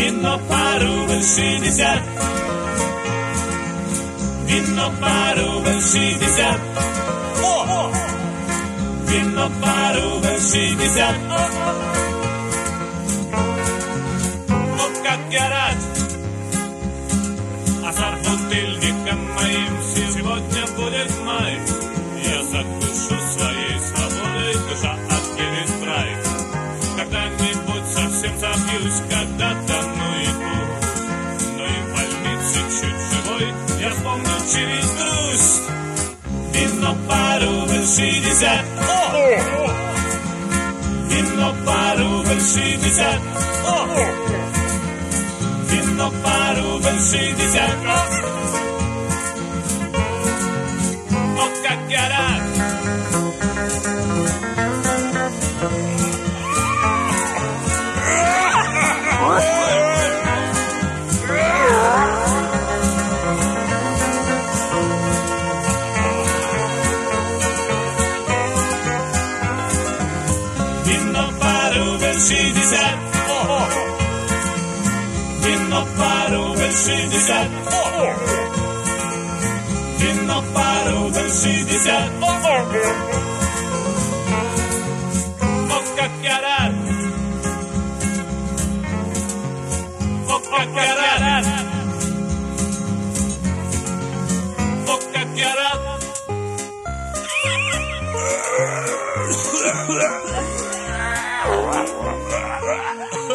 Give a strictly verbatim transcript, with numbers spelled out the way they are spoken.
Вино по рубль шестьдесят. Вино по рубль шестьдесят. О! Вино по рубль шестьдесят. О, как я рад! А за бутыльником моим сегодня будет май. Я закушу своей свободой, душа откинет страйк. Когда-нибудь совсем забьюсь, когда-то ну и пусть. Но и в больнице чуть живой я вспомню через грусть. Вино по рубль шестьдесят. Вино по рубль шестьдесят. Вино по рубль шестьдесят. О, как я рад! Вино по рубль шестьдесят. Вино по рубль шестьдесят. Вино по рубль шестьдесят. О, как я рад! О, как я рад! О, как я рад! Ha ha ha ha!